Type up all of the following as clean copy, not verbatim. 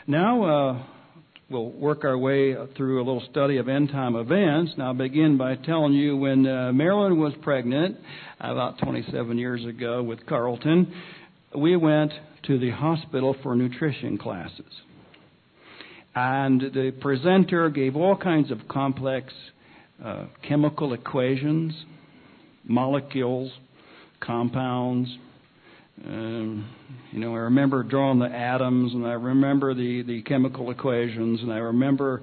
Now we'll work our way through a little study of end-time events. Now I'll begin by telling you when Marilyn was pregnant about 27 years ago with Carlton, we went to the hospital for nutrition classes. And the presenter gave all kinds of complex chemical equations, molecules, compounds. I remember drawing the atoms, and I remember the chemical equations, and I remember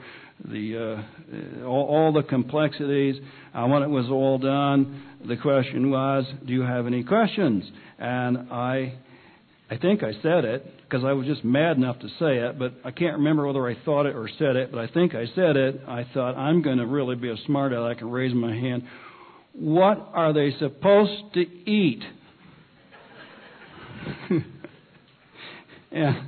all the complexities. When it was all done, the question was, "Do you have any questions?" And I think I said it because I was just mad enough to say it, but I can't remember whether I thought it or said it, but I think I said it. I thought, I'm going to really be a smart aleck. I can raise my hand. What are they supposed to eat? Yeah.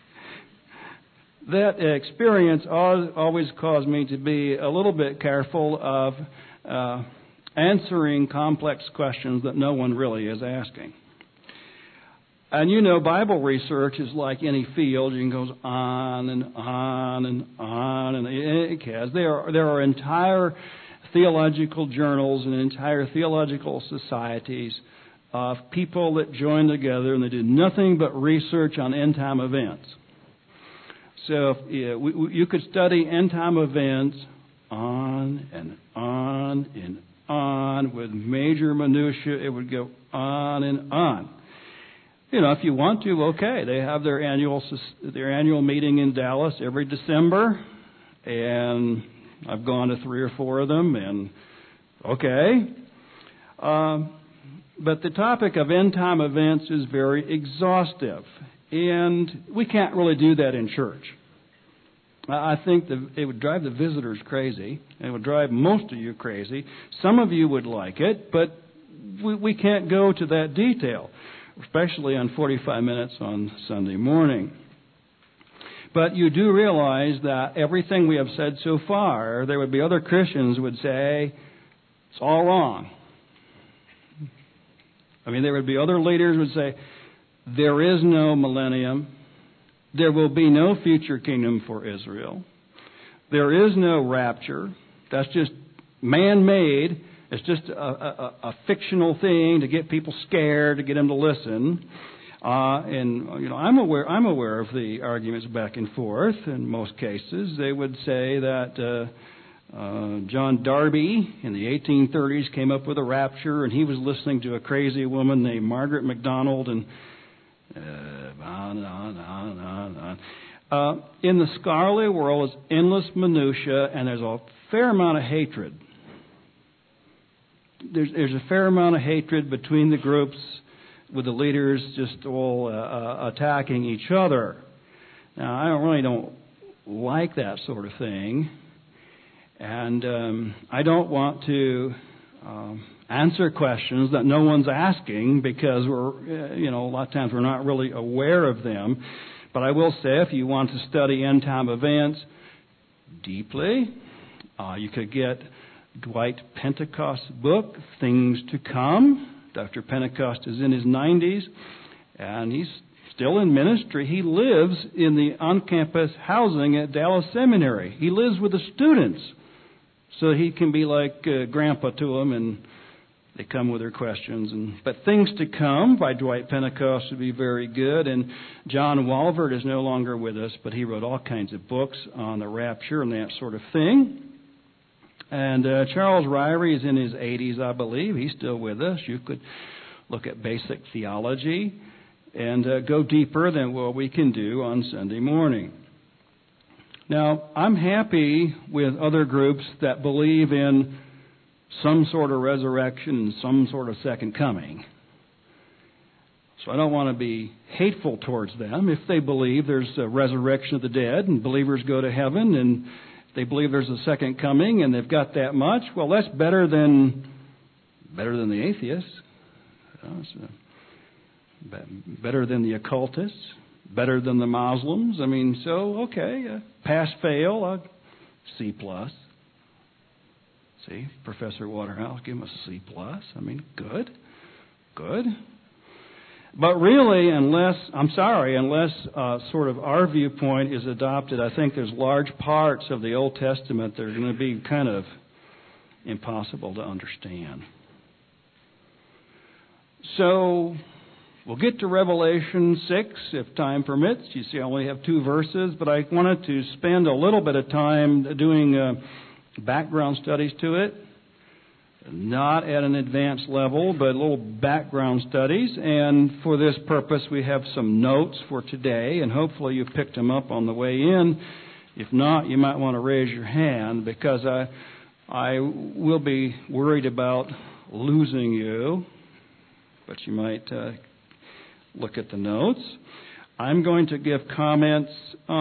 That experience always caused me to be a little bit careful of answering complex questions that no one really is asking. And Bible research is like any field. It goes on and on and on, and it has. There are entire theological journals and entire theological societies of people that join together and they do nothing but research on end-time events. So you could study end-time events on and on and on with major minutiae. It would go on and on. If you want to, okay. They have their annual meeting in Dallas every December, and I've gone to 3 or 4 of them, and okay. But the topic of end-time events is very exhaustive, and we can't really do that in church. I think it would drive the visitors crazy. It would drive most of you crazy. Some of you would like it, but we can't go to that detail, especially on 45 minutes on Sunday morning. But you do realize that everything we have said so far, there would be other Christians who would say, it's all wrong. There would be other leaders who would say, there is no millennium. There will be no future kingdom for Israel. There is no rapture. That's just man-made. It's just a fictional thing to get people scared, to get them to listen. I'm aware of the arguments back and forth. In most cases, they would say that John Darby in the 1830s came up with a rapture, and he was listening to a crazy woman named Margaret MacDonald, and on and on and on and on. In the scholarly world, it's endless minutia, and there's a fair amount of hatred. There's a fair amount of hatred between the groups, with the leaders just all attacking each other. Now, I really don't like that sort of thing, and I don't want to answer questions that no one's asking because we're, a lot of times we're not really aware of them. But I will say, if you want to study end-time events deeply, you could get Dwight Pentecost's book, Things to Come. Dr. Pentecost is in his 90s, and he's still in ministry. He lives in the on-campus housing at Dallas Seminary. He lives with the students, so he can be like Grandpa to them, and they come with their questions. But Things to Come by Dwight Pentecost would be very good. And John Walvoord is no longer with us, but he wrote all kinds of books on the rapture and that sort of thing. And Charles Ryrie is in his 80s, I believe. He's still with us. You could look at basic theology and go deeper than what we can do on Sunday morning. Now, I'm happy with other groups that believe in some sort of resurrection and some sort of second coming. So I don't want to be hateful towards them. If they believe there's a resurrection of the dead and believers go to heaven, and they believe there's a second coming and they've got that much, well, that's better than the atheists, better than the occultists, better than the Muslims. Pass, fail, C+. See, Professor Waterhouse, give him a C+. Good. But really, unless sort of our viewpoint is adopted, I think there's large parts of the Old Testament that are going to be kind of impossible to understand. So we'll get to Revelation 6 if time permits. You see, I only have 2 verses, but I wanted to spend a little bit of time doing background studies to it. Not at an advanced level, but little background studies. And for this purpose, we have some notes for today, and hopefully you picked them up on the way in. If not, you might want to raise your hand, because I will be worried about losing you, but you might look at the notes. I'm going to give comments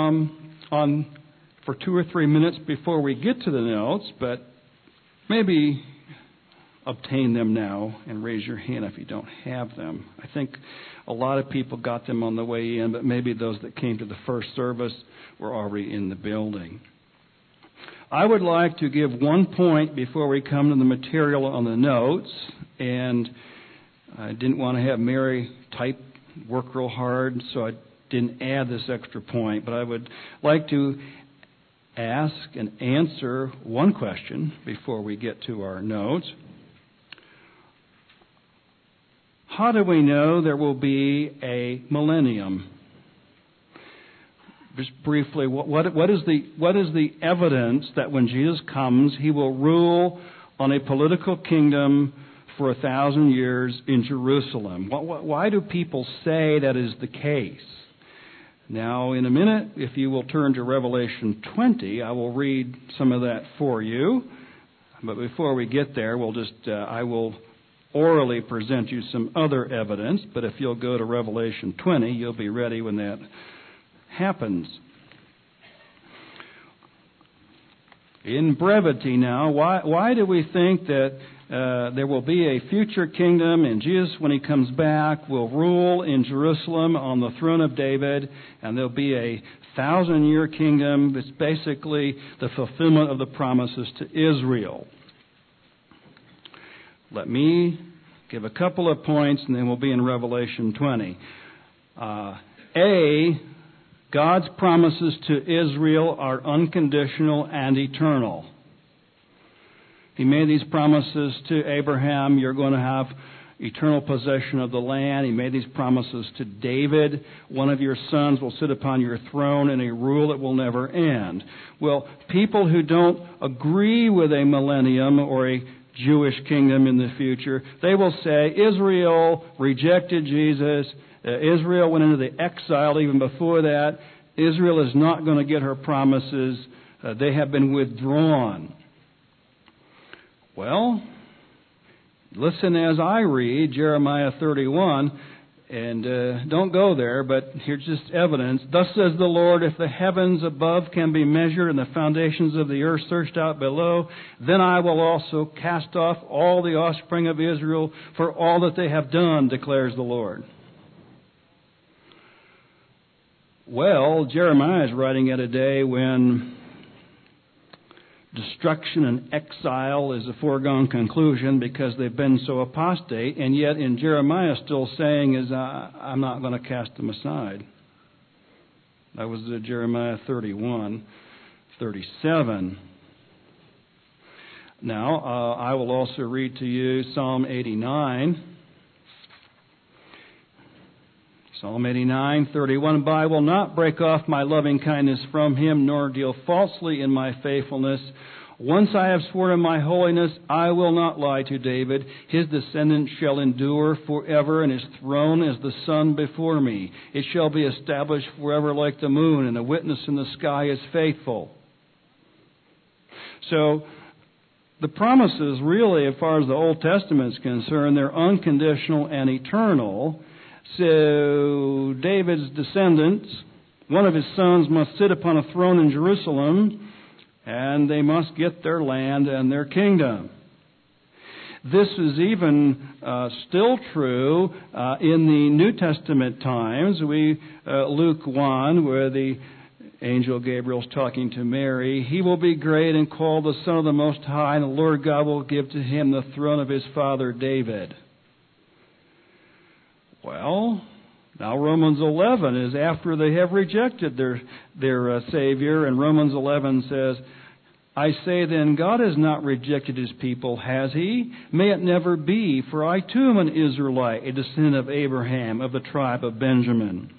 for 2 or 3 minutes before we get to the notes, but maybe obtain them now and raise your hand if you don't have them. I think a lot of people got them on the way in, but maybe those that came to the first service were already in the building. I would like to give 1 point before we come to the material on the notes, and I didn't want to have Mary work real hard, so I didn't add this extra point, but I would like to ask and answer 1 question before we get to our notes. How do we know there will be a millennium? Just briefly, what is the evidence that when Jesus comes, he will rule on a political kingdom for 1,000 years in Jerusalem? Why do people say that is the case? Now, in a minute, if you will turn to Revelation 20, I will read some of that for you. But before we get there, I will orally present you some other evidence. But if you'll go to Revelation 20, you'll be ready when that happens. In brevity now, why do we think that there will be a future kingdom, and Jesus, when he comes back, will rule in Jerusalem on the throne of David, and there'll be a 1,000-year kingdom that's basically the fulfillment of the promises to Israel? Let me give a couple of points, and then we'll be in Revelation 20. God's promises to Israel are unconditional and eternal. He made these promises to Abraham: you're going to have eternal possession of the land. He made these promises to David: one of your sons will sit upon your throne in a rule that will never end. Well, people who don't agree with a millennium or a Jewish kingdom in the future, they will say Israel rejected Jesus. Israel went into the exile even before that. Israel is not going to get her promises. They have been withdrawn. Well, listen as I read Jeremiah 31, and don't go there, but here's just evidence. Thus says the Lord, if the heavens above can be measured and the foundations of the earth searched out below, then I will also cast off all the offspring of Israel for all that they have done, declares the Lord. Well, Jeremiah is writing at a day when destruction and exile is a foregone conclusion because they've been so apostate, and yet in Jeremiah still saying I'm not going to cast them aside. That was Jeremiah 31, 37. Now, I will also read to you Psalm 89. Psalm 89, 31, But I will not break off my loving kindness from him, nor deal falsely in my faithfulness. Once I have sworn in my holiness, I will not lie to David. His descendants shall endure forever, and his throne as the sun before me. It shall be established forever like the moon, and a witness in the sky is faithful. So, the promises really, as far as the Old Testament is concerned, they're unconditional and eternal. So David's descendants, one of his sons, must sit upon a throne in Jerusalem, and they must get their land and their kingdom. This is even still true in the New Testament times. Luke 1, where the angel Gabriel's talking to Mary, he will be great and called the Son of the Most High, and the Lord God will give to him the throne of his father David. Well, now Romans 11 is after they have rejected their Savior, and Romans 11 says, I say then, God has not rejected His people, has He? May it never be, for I too am an Israelite, a descendant of Abraham, of the tribe of Benjamin.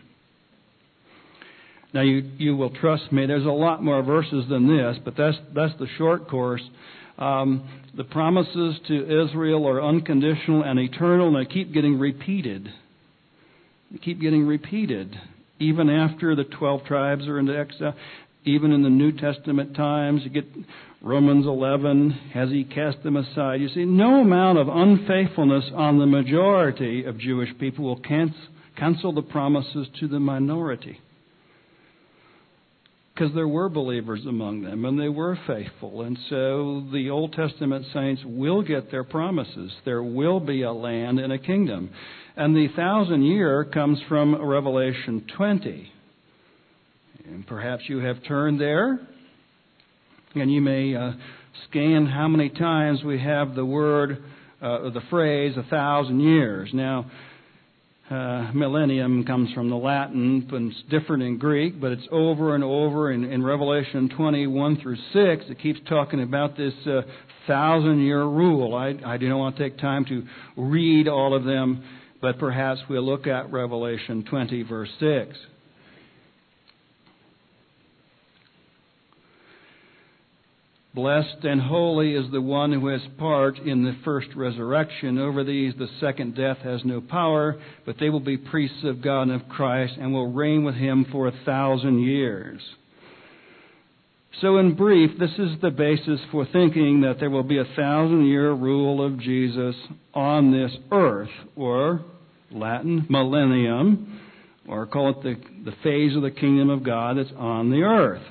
Now you will trust me, there's a lot more verses than this, but that's the short course. The promises to Israel are unconditional and eternal, and they keep getting repeated. They keep getting repeated. Even after the 12 tribes are into exile, even in the New Testament times, you get Romans 11, has He cast them aside? You see, no amount of unfaithfulness on the majority of Jewish people will cancel the promises to the minority. Because there were believers among them, and they were faithful. And so the Old Testament saints will get their promises. There will be a land and a kingdom. And the 1,000-year comes from Revelation 20. And perhaps you have turned there, and you may scan how many times we have the word, the phrase, 1,000 years. Now, millennium comes from the Latin, and it's different in Greek, but it's over and over in Revelation 21 through 6. It keeps talking about this 1,000-year rule. I do not want to take time to read all of them, but perhaps we'll look at Revelation 20, verse 6. Blessed and holy is the one who has part in the first resurrection. Over these the second death has no power, but they will be priests of God and of Christ and will reign with Him for 1,000 years. So in brief, this is the basis for thinking that there will be 1,000-year rule of Jesus on this earth, or Latin, millennium, or call it the phase of the kingdom of God that's on the earth.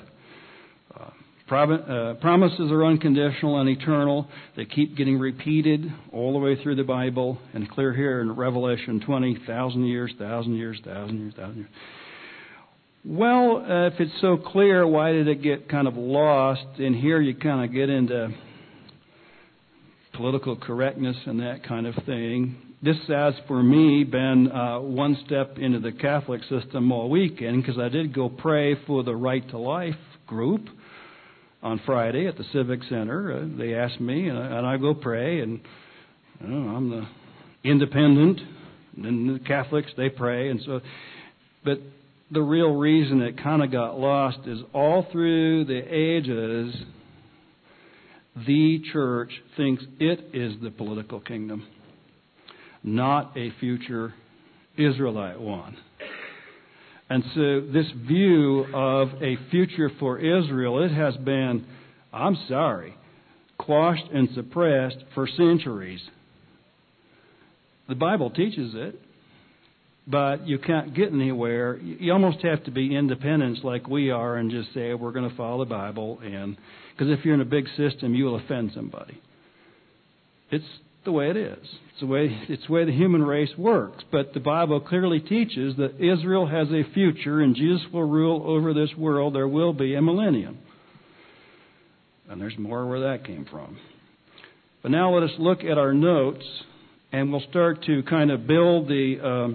Promises are unconditional and eternal. They keep getting repeated all the way through the Bible, and clear here in Revelation 20, 1,000 years, 1,000 years, 1,000 years, 1,000 years. Well, if it's so clear, why did it get kind of lost? In here you kind of get into political correctness and that kind of thing. This has, for me, been one step into the Catholic system all weekend, because I did go pray for the Right to Life group on Friday at the Civic Center. They asked me, and I go pray, and I'm the independent, and the Catholics, they pray, and so. But the real reason it kind of got lost is all through the ages, the church thinks it is the political kingdom, not a future Israelite one. And so this view of a future for Israel, it has been, I'm sorry, quashed and suppressed for centuries. The Bible teaches it, but you can't get anywhere. You almost have to be independents like we are and just say, we're going to follow the Bible. And because if you're in a big system, you will offend somebody. It's the way it is. It's the way the human race works. But the Bible clearly teaches that Israel has a future and Jesus will rule over this world. There will be a millennium. And there's more where that came from. But now let us look at our notes, and we'll start to kind of build the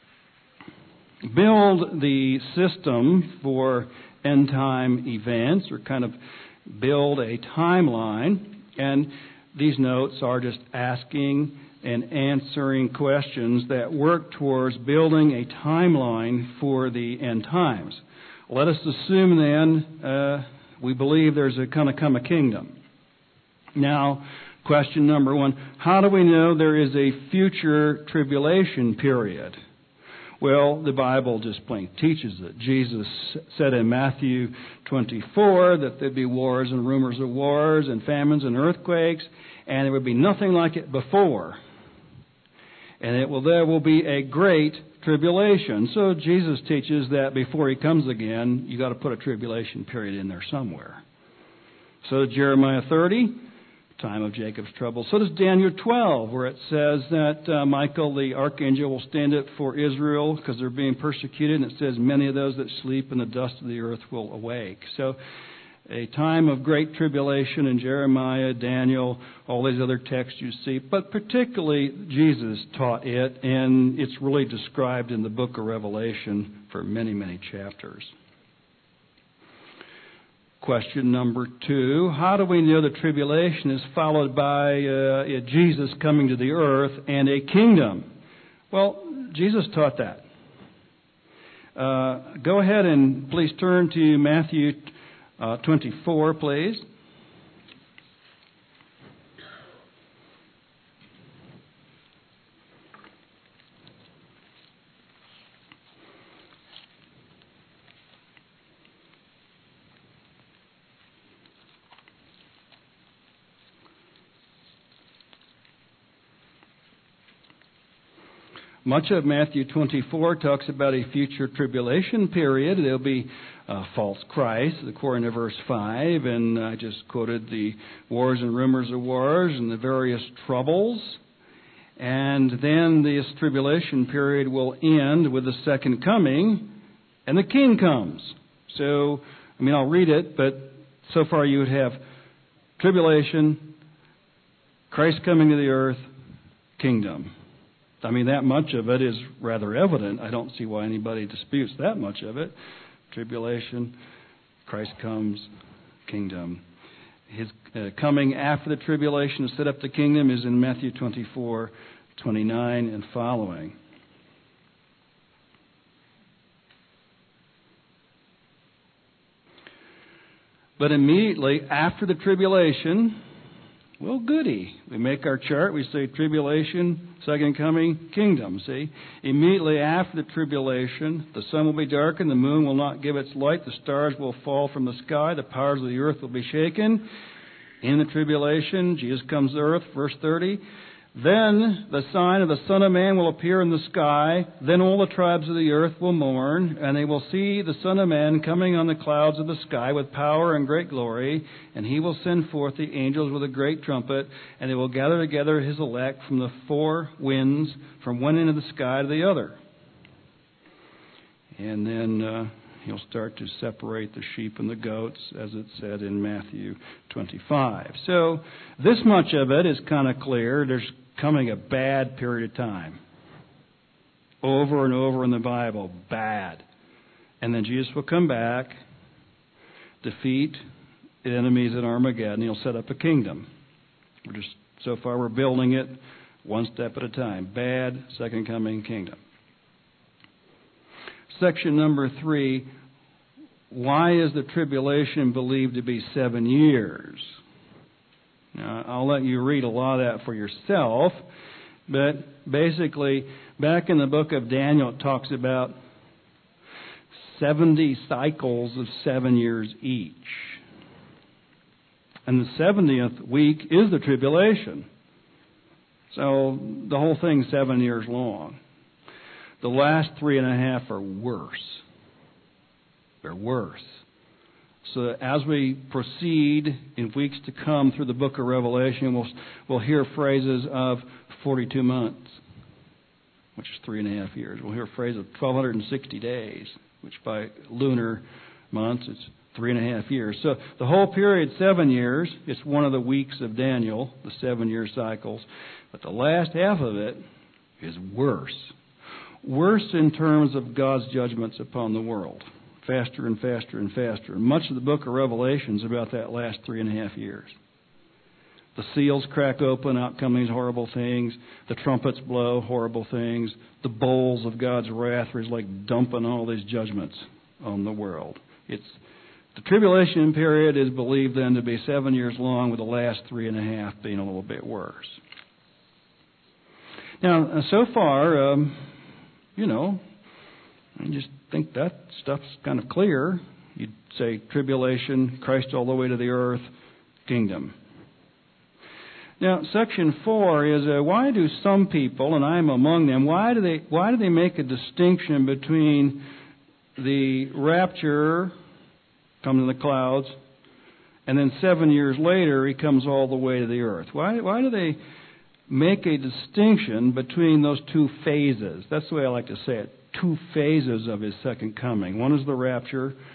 system for end time events, or kind of build a timeline. And these notes are just asking and answering questions that work towards building a timeline for the end times. Let us assume then we believe there's going to come a kingdom. Now, question number one, how do we know there is a future tribulation period? Well, the Bible just plain teaches it. Jesus said in Matthew 24 that there'd be wars and rumors of wars and famines and earthquakes, and there would be nothing like it before. And there will be a great tribulation. So Jesus teaches that before He comes again, you got to put a tribulation period in there somewhere. So does Jeremiah 30, time of Jacob's trouble. So does Daniel 12, where it says that Michael the archangel will stand up for Israel because they're being persecuted, and it says many of those that sleep in the dust of the earth will awake. So a time of great tribulation in Jeremiah, Daniel, all these other texts you see, but particularly Jesus taught it, and it's really described in the book of Revelation for many, many chapters. Question number 2, how do we know the tribulation is followed by Jesus coming to the earth and a kingdom? Well, Jesus taught that. Go ahead and please turn to Matthew 24, please. Much of Matthew 24 talks about a future tribulation period. There'll be false Christ, according to verse 5, and I just quoted the wars and rumors of wars and the various troubles. And then this tribulation period will end with the second coming, and the king comes. So, I'll read it, but so far you would have tribulation, Christ coming to the earth, kingdom. That much of it is rather evident. I don't see why anybody disputes that much of it. Tribulation, Christ comes, kingdom. His coming after the tribulation to set up the kingdom is in Matthew 24, 29 and following. But immediately after the tribulation, well, goody. We make our chart. We say tribulation, second coming, kingdom. See? Immediately after the tribulation, the sun will be darkened, the moon will not give its light, the stars will fall from the sky, the powers of the earth will be shaken. In the tribulation, Jesus comes to earth, verse 30. Then the sign of the Son of Man will appear in the sky. Then all the tribes of the earth will mourn, and they will see the Son of Man coming on the clouds of the sky with power and great glory. And he will send forth the angels with a great trumpet, and they will gather together his elect from the four winds, from one end of the sky to the other. And then he'll start to separate the sheep and the goats, as it said in Matthew 25. So this much of it is kind of clear. There's coming a bad period of time. Over and over in the Bible, bad. And then Jesus will come back, defeat the enemies at Armageddon. He'll set up a kingdom. So far we're building it one step at a time. Bad, second coming, kingdom. Section number 3, why is the tribulation believed to be 7 years? Now, I'll let you read a lot of that for yourself, but basically, back in the book of Daniel, it talks about 70 cycles of 7 years each. And the 70th week is the tribulation. So the whole thing's 7 years long. The last 3.5 are worse. They're worse. So as we proceed in weeks to come through the book of Revelation, we'll hear phrases of 42 months, which is 3.5 years. We'll hear a phrase of 1,260 days, which by lunar months, it's 3.5 years. So the whole period, 7 years, it's one of the weeks of Daniel, the 7-year cycles. But the last half of it is worse. Worse in terms of God's judgments upon the world. Faster and faster and faster. And much of the book of Revelation is about that last 3.5 years. The seals crack open, out come these horrible things. The trumpets blow, horrible things. The bowls of God's wrath are like dumping all these judgments on the world. The tribulation period is believed then to be 7 years long, with the last 3.5 being a little bit worse. Now, so far, I just think that stuff's kind of clear. You'd say tribulation, Christ all the way to the earth, kingdom. Now, section 4 is why do some people, and I'm among them, why do they make a distinction between the rapture, coming in the clouds, and then 7 years later he comes all the way to the earth? Why do they make a distinction between those two phases? That's the way I like to say it. 2 phases of his second coming. One is the rapture,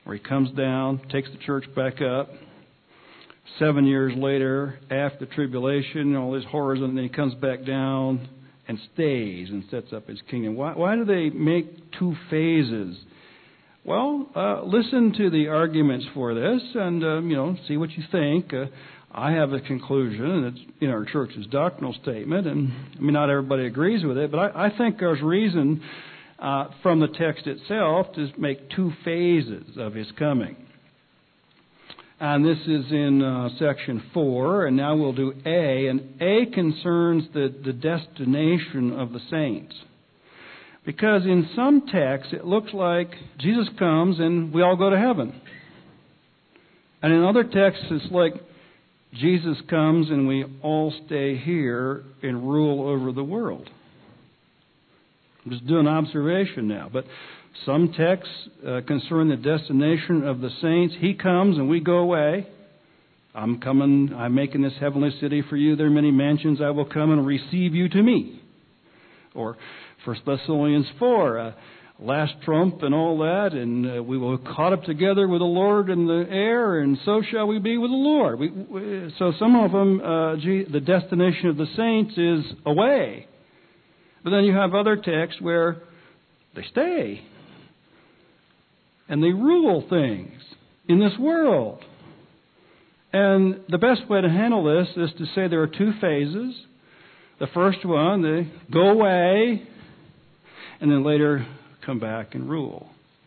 where he comes down, takes the church back up. 7 years later, after the tribulation, all these horrors, and then he comes back down and stays and sets up his kingdom. Why do they make two phases? Well, listen to the arguments for this and, see what you think. I have a conclusion, and it's in our church's doctrinal statement, and not everybody agrees with it, but I think there's reason from the text itself to make two phases of his coming. And this is in section 4, and now we'll do A. And A concerns the destination of the saints. Because in some texts, it looks like Jesus comes and we all go to heaven. And in other texts, it's like Jesus comes and we all stay here and rule over the world. I'm just doing observation now. But some texts concern the destination of the saints. He comes and we go away. I'm coming, I'm making this heavenly city for you. There are many mansions. I will come and receive you to me. Or 1 Thessalonians 4, last trump and all that, and we will be caught up together with the Lord in the air, and so shall we be with the Lord. So some of them, the destination of the saints is away. But then you have other texts where they stay. And they rule things in this world. And the best way to handle this is to say there are two phases. The first one, they go away, and then later come back and rule.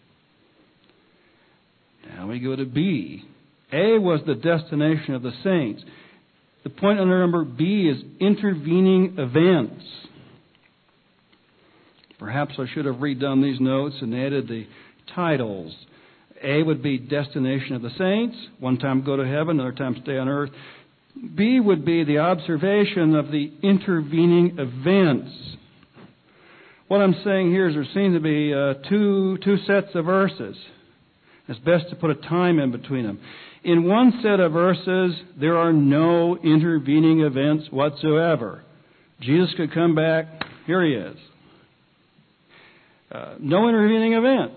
Now we go to B. A was the destination of the saints. The point under number B is intervening events. Perhaps I should have redone these notes and added the titles. A would be destination of the saints. One time go to heaven, another time stay on earth. B would be the observation of the intervening events. What I'm saying here is there seem to be two sets of verses. It's best to put a time in between them. In one set of verses, there are no intervening events whatsoever. Jesus could come back. Here he is. No intervening events.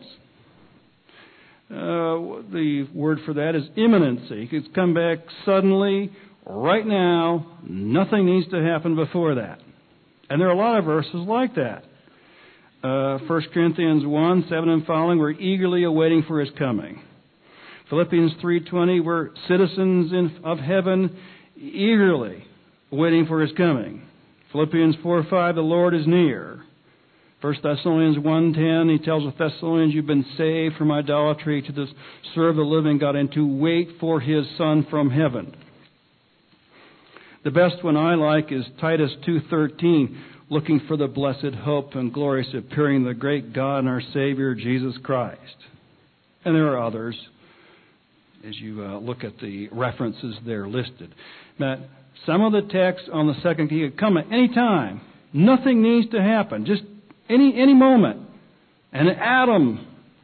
The word for that is imminency. He could come back suddenly, right now. Nothing needs to happen before that. And there are a lot of verses like that. 1 Corinthians 1, 7 and following, we're eagerly awaiting for his coming. Philippians 3:20, we're citizens of heaven, eagerly waiting for his coming. Philippians 4:5, the Lord is near. 1 Thessalonians 1:10, he tells the Thessalonians, you've been saved from idolatry to serve the living God and to wait for his Son from heaven. The best one I like is Titus 2:13, looking for the blessed hope and glorious appearing of the great God and our Savior, Jesus Christ. And there are others, as you look at the references there listed. Now, some of the texts on the second key come at any time. Nothing needs to happen, just any moment. An atom,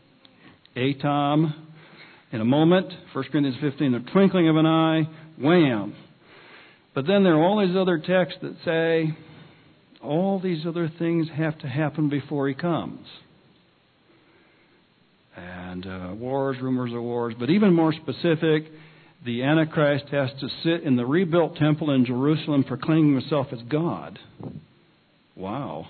in a moment, 1 Corinthians 15, the twinkling of an eye, wham. But then there are all these other texts that say all these other things have to happen before he comes. And wars, rumors of wars. But even more specific, the Antichrist has to sit in the rebuilt temple in Jerusalem proclaiming himself as God. Wow.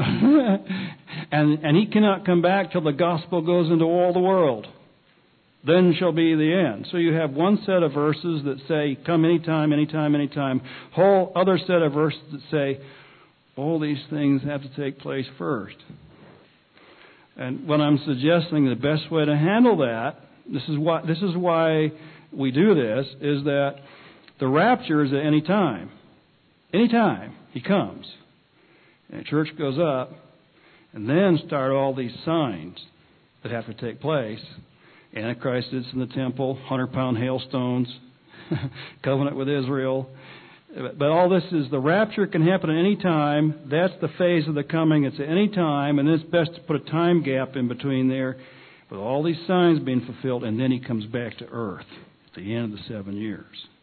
and he cannot come back till the gospel goes into all the world. Then shall be the end. So you have one set of verses that say, come anytime, anytime, anytime. Whole other set of verses that say, all these things have to take place first. And what I'm suggesting, the best way to handle that, this is why we do this, is that the rapture is at any time. Anytime he comes. And the church goes up, and then start all these signs that have to take place. Antichrist sits in the temple, 100-pound hailstones, covenant with Israel. But all this is, the rapture can happen at any time. That's the phase of the coming. It's at any time, and it's best to put a time gap in between there with all these signs being fulfilled, and then he comes back to earth at the end of the 7 years.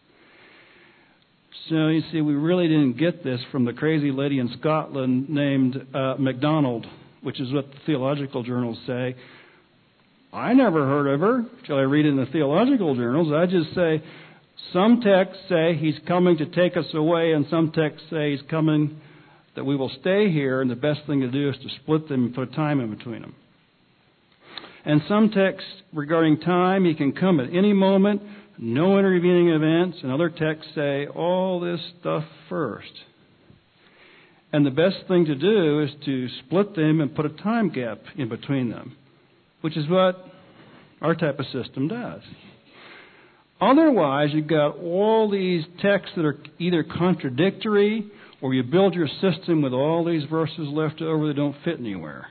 So you see, we really didn't get this from the crazy lady in Scotland named MacDonald, which is what the theological journals say. I never heard of her till I read in the theological journals. I just say, some texts say he's coming to take us away, and some texts say he's coming that we will stay here, and the best thing to do is to split them and put a time in between them. And some texts regarding time, he can come at any moment, no intervening events, and other texts say all this stuff first. And the best thing to do is to split them and put a time gap in between them, which is what our type of system does. Otherwise, you've got all these texts that are either contradictory, or you build your system with all these verses left over that don't fit anywhere.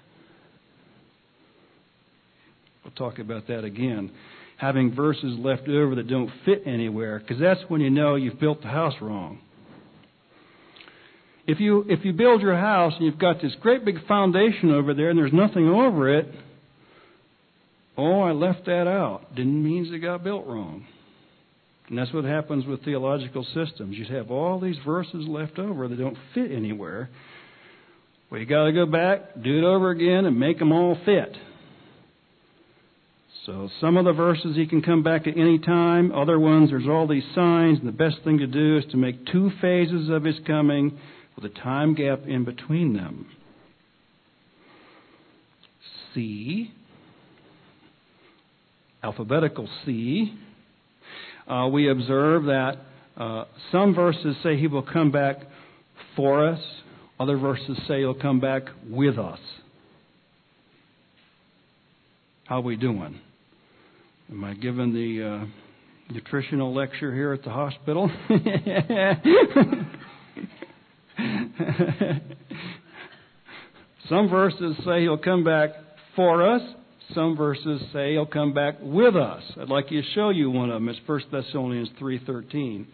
We'll talk about that again. Having verses left over that don't fit anywhere, because that's when you know you've built the house wrong. If you build your house and you've got this great big foundation over there and there's nothing over it, oh, I left that out. Didn't mean it got built wrong. And that's what happens with theological systems. You have all these verses left over that don't fit anywhere. Well, you got to go back, do it over again, and make them all fit. So some of the verses he can come back at any time. Other ones, there's all these signs. And the best thing to do is to make 2 phases of his coming with a time gap in between them. C, alphabetical C. We observe that some verses say he will come back for us. Other verses say he'll come back with us. How are we doing? Am I giving the nutritional lecture here at the hospital? Some verses say he'll come back for us. Some verses say he'll come back with us. I'd like to show you one of them. It's 1 Thessalonians 3:13.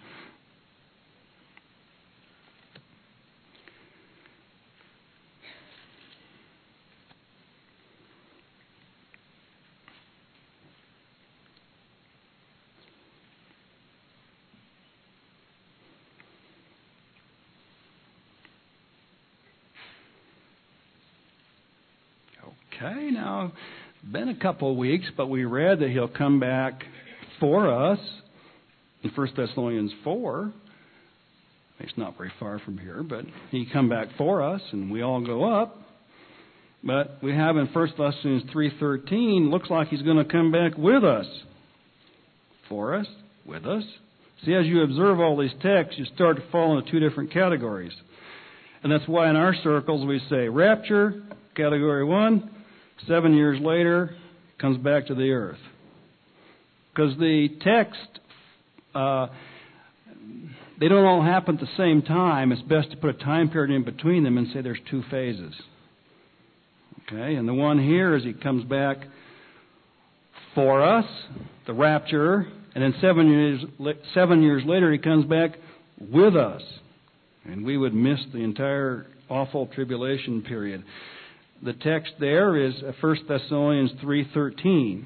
Okay, now, been a couple of weeks, but we read that he'll come back for us in 1 Thessalonians 4. It's not very far from here, but he come back for us, and we all go up. But we have in 1 Thessalonians 3:13, looks like he's going to come back with us. For us, with us. See, as you observe all these texts, you start to fall into 2 different categories. And that's why in our circles we say rapture, category 1, 7 years later, comes back to the earth. Because the text, they don't all happen at the same time. It's best to put a time period in between them and say there's 2 phases. Okay, and the one here is he comes back for us, the rapture, and then 7 years later he comes back with us. And we would miss the entire awful tribulation period. The text there is 1 Thessalonians 3:13.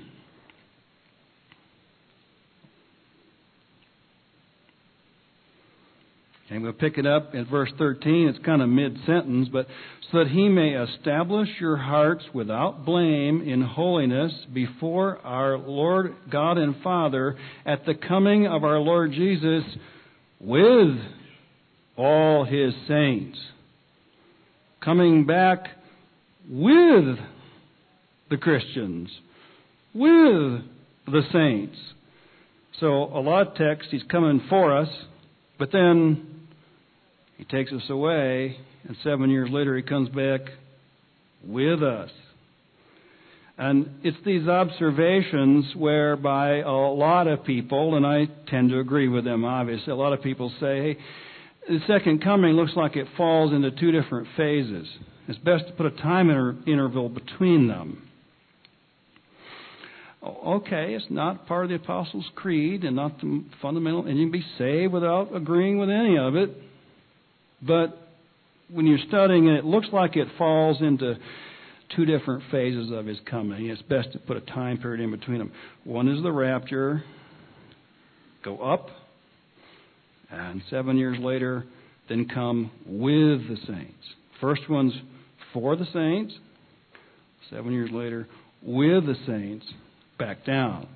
And we'll pick it up at verse 13. It's kind of mid-sentence, but so that he may establish your hearts without blame in holiness before our Lord God and Father at the coming of our Lord Jesus with all his saints. Coming back with the Christians, with the saints. So a lot of texts, he's coming for us, but then he takes us away, and 7 years later he comes back with us. And it's these observations whereby a lot of people, and I tend to agree with them obviously, a lot of people say, hey, the second coming looks like it falls into 2 different phases. It's best to put a time interval between them. Okay, it's not part of the Apostles' Creed and not the fundamental, and you can be saved without agreeing with any of it. But when you're studying it, it looks like it falls into 2 different phases of his coming. It's best to put a time period in between them. One is the rapture, go up, and 7 years later, then come with the saints. First one's for the saints, 7 years later, with the saints. back down.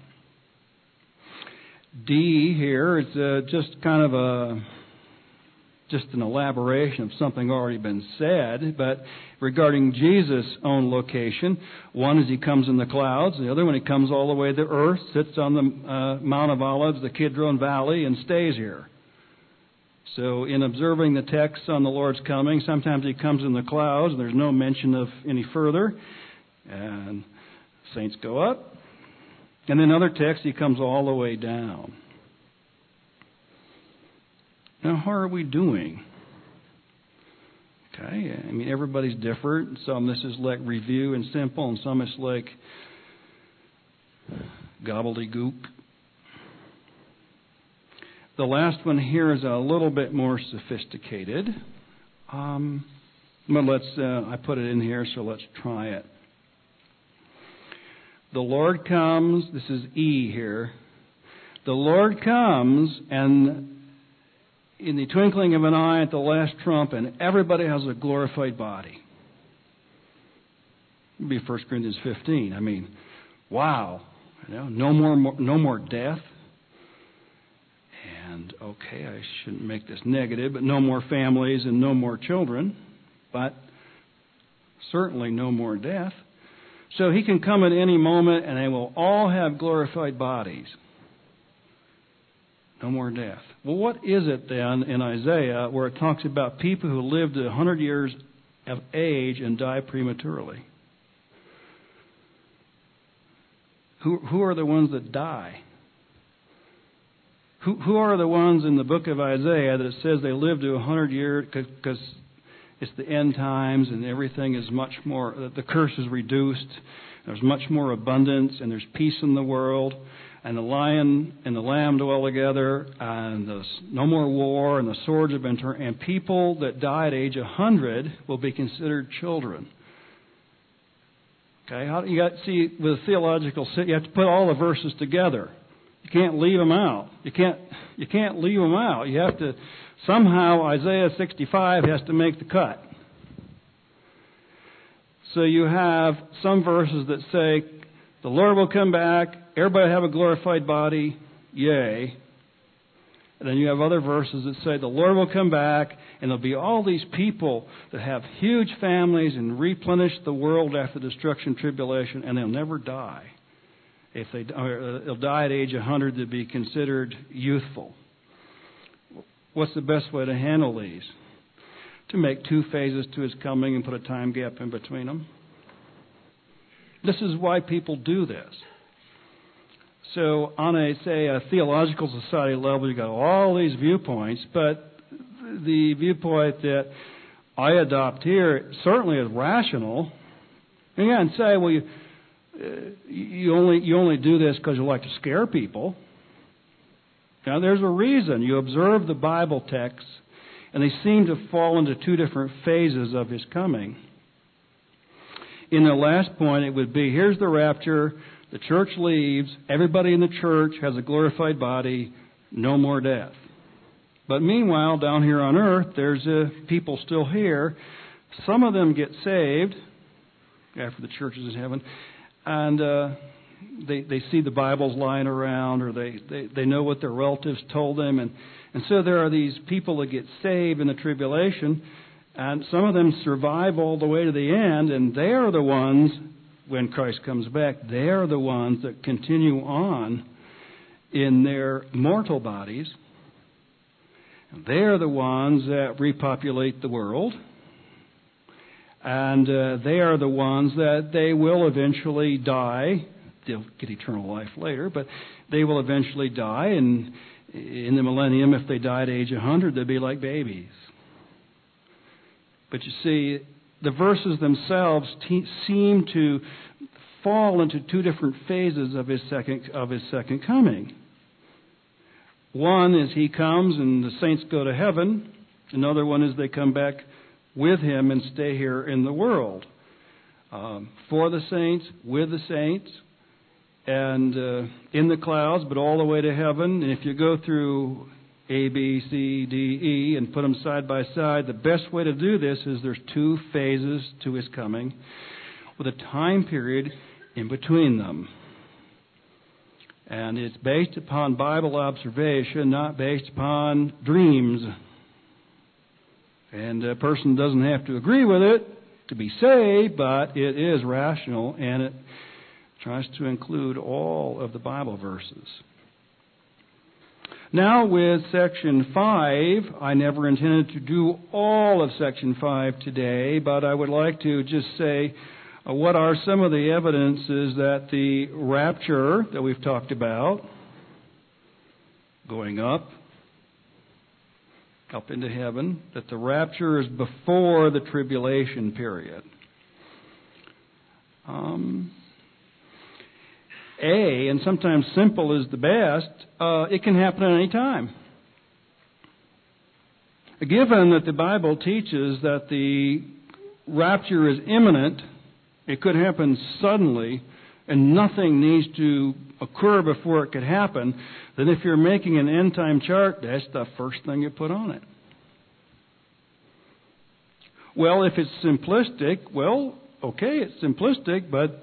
D here is just kind of just an elaboration of something already been said, but regarding Jesus' own location, one is he comes in the clouds, the other one he comes all the way to earth, sits on the Mount of Olives, the Kidron Valley, and stays here. So in observing the text on the Lord's coming, sometimes he comes in the clouds, and there's no mention of any further, and saints go up. And in other texts, he comes all the way down. Now, how are we doing? Okay, I mean, everybody's different. Some this is like review and simple, and some it's like gobbledygook. The last one here is a little bit more sophisticated. But I put it in here, so let's try it. The Lord comes, this is E here. The Lord comes, and in the twinkling of an eye at the last trump, and everybody has a glorified body. It would be 1 Corinthians 15. I mean, wow. No more death. And, okay, I shouldn't make this negative, but no more families and no more children. But certainly no more death. So he can come at any moment, and they will all have glorified bodies. No more death. Well, what is it then in Isaiah where it talks about people who lived 100 years of age and die prematurely? Who are the ones that die? Who are the ones in the book of Isaiah that it says they lived to 100 years because it's the end times and everything is much more, the curse is reduced, there's much more abundance, and there's peace in the world, and the lion and the lamb dwell together, and there's no more war, and the swords have been turned, and people that die at age 100 will be considered children. Okay, you got to see with theological, you have to put all the verses together. You can't leave them out. You can't leave them out. You have to somehow Isaiah 65 has to make the cut. So you have some verses that say the Lord will come back, everybody have a glorified body, yay. And then you have other verses that say the Lord will come back, and there'll be all these people that have huge families and replenish the world after destruction, tribulation, and they'll never die. They'll die at age 100 to be considered youthful. What's the best way to handle these? To make 2 phases to his coming and put a time gap in between them. This is why people do this. So on a theological society level, you got all these viewpoints, but the viewpoint that I adopt here certainly is rational. You can say, well, you only do this because you like to scare people. Now, there's a reason. You observe the Bible texts, and they seem to fall into 2 different phases of his coming. In the last point, it would be, here's the rapture, the church leaves, everybody in the church has a glorified body, no more death. But meanwhile, down here on earth, there's people still here. Some of them get saved after the church is in heaven, and they see the Bibles lying around, or they know what their relatives told them, and so there are these people that get saved in the tribulation, and some of them survive all the way to the end, and they are the ones, when Christ comes back, they are the ones that continue on in their mortal bodies. They are the ones that repopulate the world. And they are the ones that they will eventually die. They'll get eternal life later, but they will eventually die. And in the millennium, if they die at age 100, they'll be like babies. But you see, the verses themselves seem to fall into 2 different phases of his second coming. One is he comes and the saints go to heaven. Another one is they come back with him and stay here in the world. For the saints, with the saints, and in the clouds, but all the way to heaven. And if you go through A, B, C, D, E, and put them side by side, the best way to do this is there's 2 phases to his coming with a time period in between them. And it's based upon Bible observation, not based upon dreams. And a person doesn't have to agree with it to be saved, but it is rational, and it tries to include all of the Bible verses. Now with Section 5, I never intended to do all of Section 5 today, but I would like to just say what are some of the evidences that the rapture that we've talked about, going up into heaven, that the rapture is before the tribulation period. And sometimes simple is the best, it can happen at any time. Given that the Bible teaches that the rapture is imminent, it could happen suddenly, and nothing needs to occur before it could happen, then if you're making an end-time chart, that's the first thing you put on it. Well, if it's simplistic, well, okay, it's simplistic, but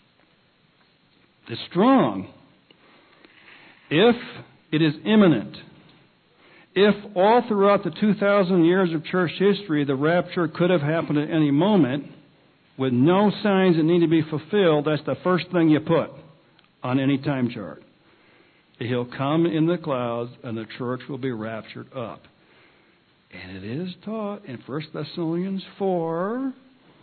it's strong. If it is imminent, if all throughout the 2,000 years of church history the rapture could have happened at any moment with no signs that need to be fulfilled, that's the first thing you put on any time chart. He'll come in the clouds and the church will be raptured up. And it is taught in 1 Thessalonians 4,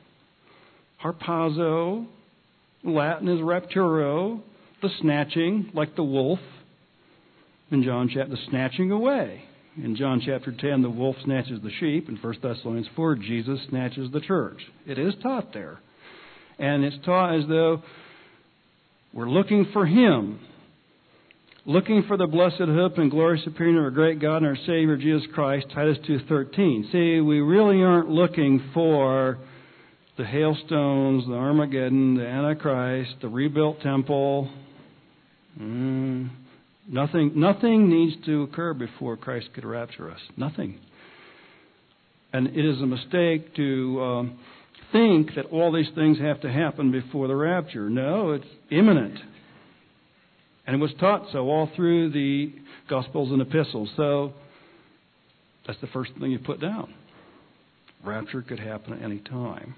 harpazo, Latin is rapturo, the snatching, like the wolf. In John chapter, the snatching away. In John chapter 10, the wolf snatches the sheep. In 1 Thessalonians 4, Jesus snatches the church. It is taught there. And it's taught as though we're looking for Him. Looking for the blessed hope and glorious appearing of our great God and our Savior, Jesus Christ, Titus 2:13. See, we really aren't looking for the hailstones, the Armageddon, the Antichrist, the rebuilt temple. Nothing needs to occur before Christ could rapture us. Nothing. And it is a mistake to think that all these things have to happen before the rapture. No, it's imminent. And it was taught so all through the Gospels and Epistles. So that's the first thing you put down. Rapture could happen at any time.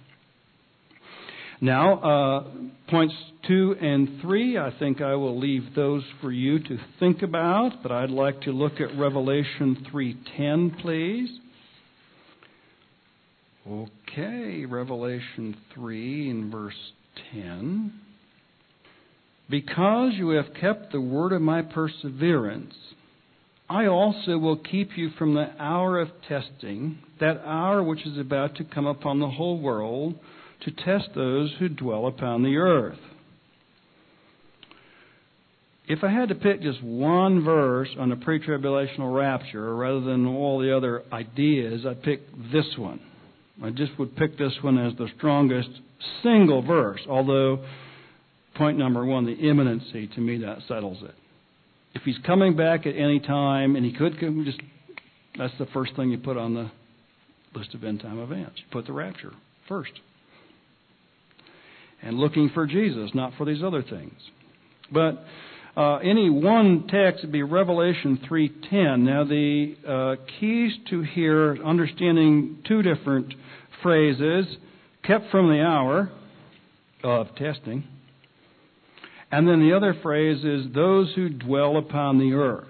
Now, points 2 and 3, I think I will leave those for you to think about, but I'd like to look at Revelation 3:10, please. Okay, Revelation 3 in verse 10. Because you have kept the word of my perseverance, I also will keep you from the hour of testing, that hour which is about to come upon the whole world, to test those who dwell upon the earth. If I had to pick just one verse on the pre-tribulational rapture, rather than all the other ideas, I'd pick this one. I just would pick this one as the strongest single verse, although point number one, the imminency, to me that settles it. If He's coming back at any time, and He could come, that's the first thing you put on the list of end-time events. You put the rapture first. And looking for Jesus, not for these other things. But any one text would be Revelation 3:10. Now the keys to here, understanding two different phrases, kept from the hour of testing. And then the other phrase is those who dwell upon the earth.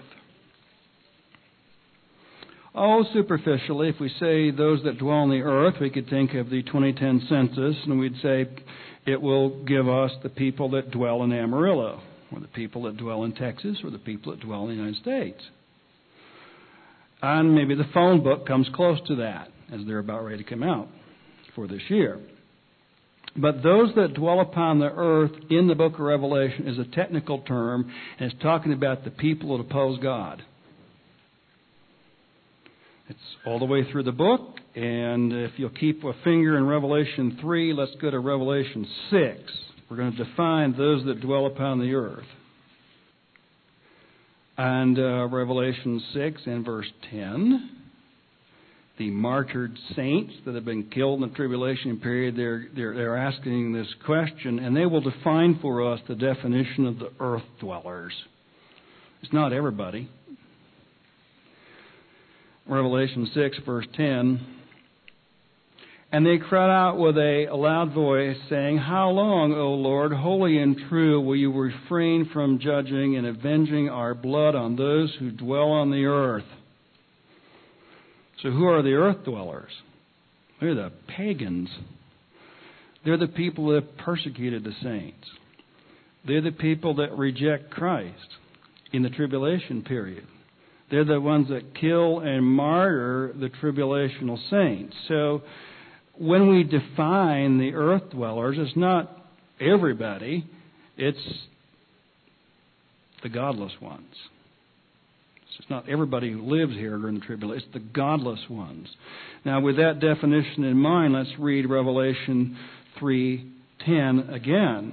Oh, superficially, if we say those that dwell on the earth, we could think of the 2010 census, and we'd say it will give us the people that dwell in Amarillo, or the people that dwell in Texas, or the people that dwell in the United States. And maybe the phone book comes close to that, as they're about ready to come out for this year. But those that dwell upon the earth in the book of Revelation is a technical term, and it's talking about the people that oppose God. It's all the way through the book, and if you'll keep a finger in Revelation 3, let's go to Revelation 6. We're going to define those that dwell upon the earth. And Revelation 6 and verse 10, the martyred saints that have been killed in the tribulation period, they're asking this question, and they will define for us the definition of the earth dwellers. It's not everybody. Revelation 6, verse 10. And they cried out with a loud voice, saying, How long, O Lord, holy and true, will you refrain from judging and avenging our blood on those who dwell on the earth? So who are the earth dwellers? They're the pagans. They're the people that have persecuted the saints. They're the people that reject Christ in the tribulation period. They're the ones that kill and martyr the tribulational saints. So when we define the earth dwellers, it's not everybody, it's the godless ones. It's not everybody who lives here during the tribulation, it's the godless ones. Now, with that definition in mind, let's read Revelation 3:10 again.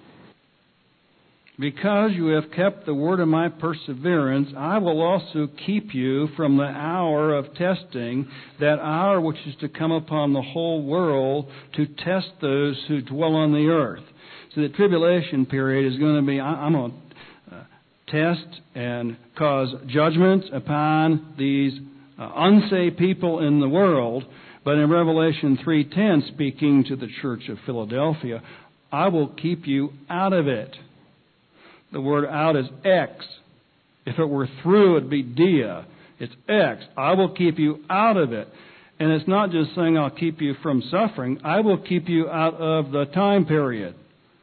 Because you have kept the word of my perseverance, I will also keep you from the hour of testing, that hour which is to come upon the whole world to test those who dwell on the earth. So the tribulation period is going to be, I'm going to test and cause judgment upon these unsaved people in the world. But in Revelation 3:10, speaking to the church of Philadelphia, I will keep you out of it. The word out is ex. If it were through, it'd be dia. It's ex. I will keep you out of it. And it's not just saying I'll keep you from suffering. I will keep you out of the time period.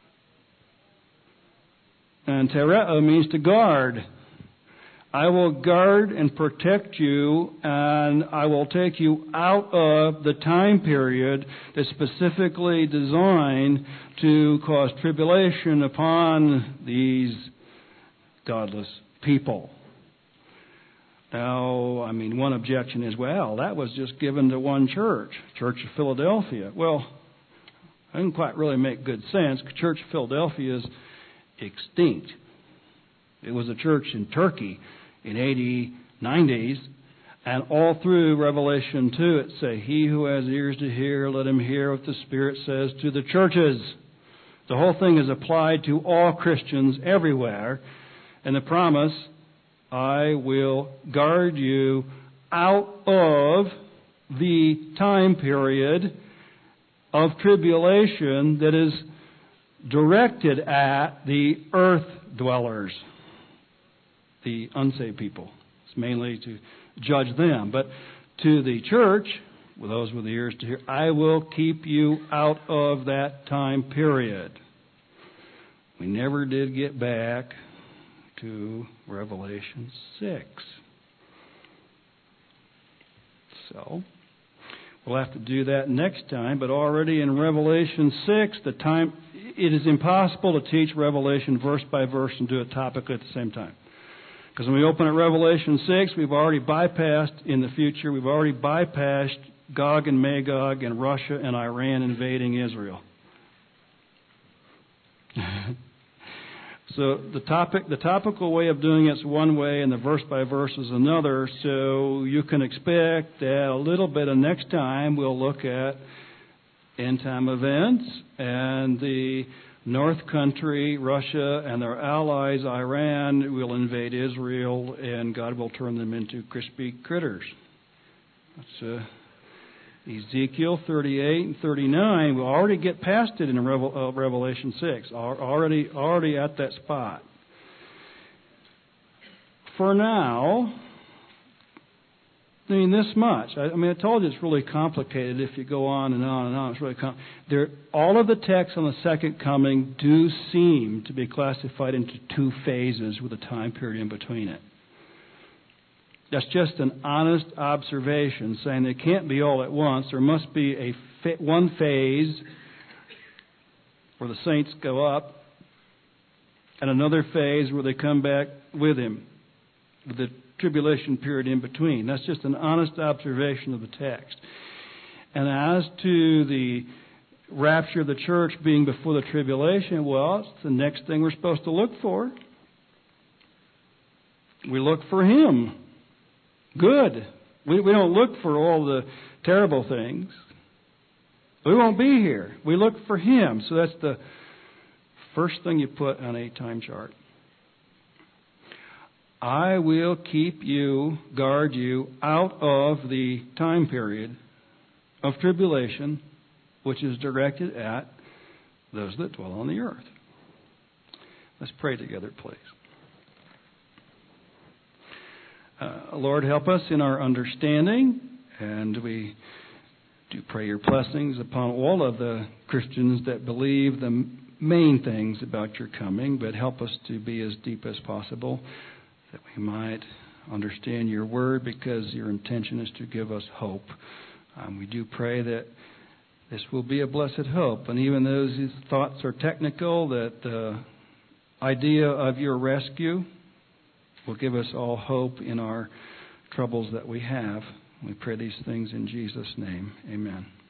And tereo means to guard. I will guard and protect you, and I will take you out of the time period that's specifically designed to cause tribulation upon these godless people. Now, one objection is, well, that was just given to one church, Church of Philadelphia. Well, I didn't quite really make good sense. Church of Philadelphia is extinct. It was a church in Turkey in AD 90s, and all through Revelation 2 it says, He who has ears to hear, let him hear what the Spirit says to the churches. The whole thing is applied to all Christians everywhere, and the promise, I will guard you out of the time period of tribulation that is directed at the earth dwellers, the unsaved people. It's mainly to judge them. But to the church, with those with ears to hear, I will keep you out of that time period. We never did get back to Revelation 6. So, we'll have to do that next time, but already in Revelation 6, it is impossible to teach Revelation verse by verse and do it topically at the same time. Because when we open at Revelation 6, we've already bypassed Gog and Magog and Russia and Iran invading Israel. So the topical way of doing it is one way, and the verse by verse is another. So you can expect that a little bit of next time we'll look at end time events and the North country, Russia, and their allies, Iran, will invade Israel, and God will turn them into crispy critters. That's Ezekiel 38 and 39. We'll already get past it in Revelation 6. Already at that spot. For now, this much. I told you it's really complicated if you go on and on and on. It's really all of the texts on the second coming do seem to be classified into two phases with a time period in between it. That's just an honest observation, saying they can't be all at once. There must be one phase where the saints go up, and another phase where they come back with Him, with the tribulation period in between. That's just an honest observation of the text. And as to the rapture of the church being before the tribulation, well, it's the next thing we're supposed to look for. We look for Him. Good. We don't look for all the terrible things. We won't be here. We look for Him. So that's the first thing you put on a time chart. I will keep you, guard you out of the time period of tribulation, which is directed at those that dwell on the earth. Let's pray together, please. Lord, help us in our understanding, and we do pray your blessings upon all of the Christians that believe the main things about your coming, but help us to be as deep as possible, that we might understand your word, because your intention is to give us hope. We do pray that this will be a blessed hope, and even those whose thoughts are technical, that the idea of your rescue will give us all hope in our troubles that we have. We pray these things in Jesus' name. Amen.